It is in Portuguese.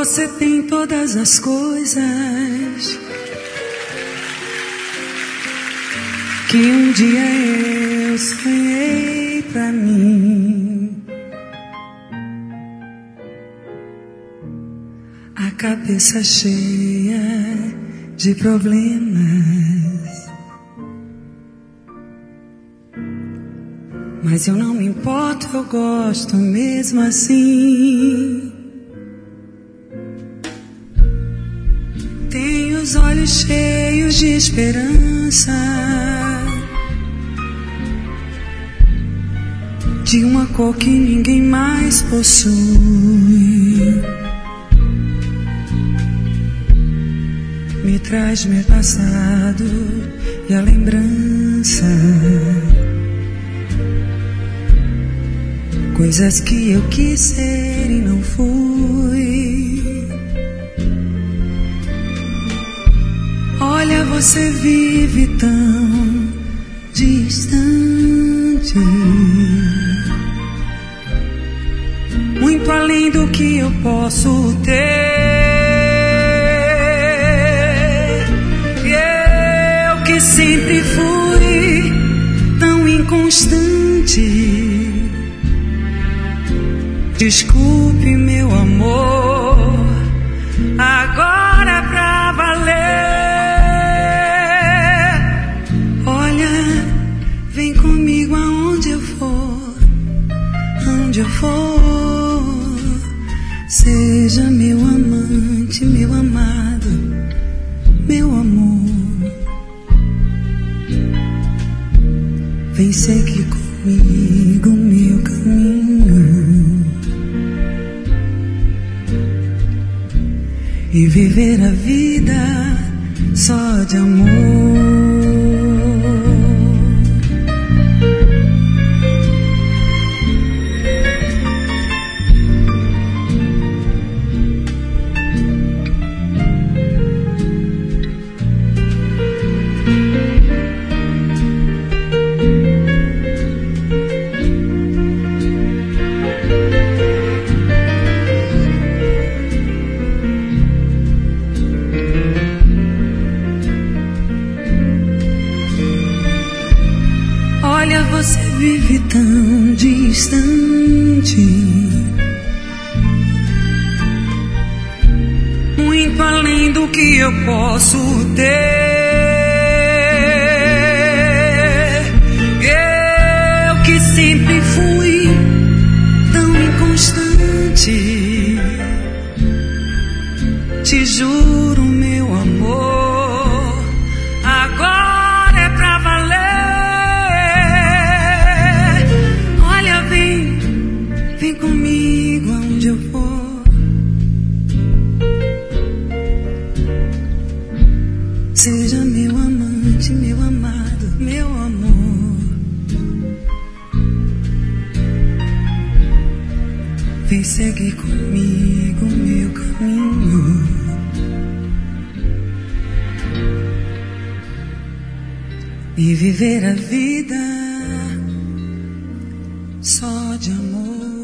Você tem todas as coisas que um dia eu sonhei pra mim. A cabeça cheia de problemas, mas eu não me importo, eu gosto mesmo assim. Tenho os olhos cheios de esperança, de uma cor que ninguém mais possui. Me traz meu passado e a lembrança, coisas que eu quis ser e não fui. Olha, você vive tão distante, muito além do que eu posso ter. Eu que sempre fui tão inconstante. Desculpe, meu amor, agora é pra valer. Vem comigo aonde eu for, onde eu for. Seja meu amante, meu amado, meu amor. Vem seguir comigo meu caminho e viver a vida só de amor. Olha, você vive tão distante, muito além do que eu posso ter. Eu que sempre fui tão inconstante, te juro, meu amor, agora é pra valer. Vem comigo aonde eu for. Seja meu amante, meu amado, meu amor. Vem seguir comigo meu caminho e viver a vida só de amor.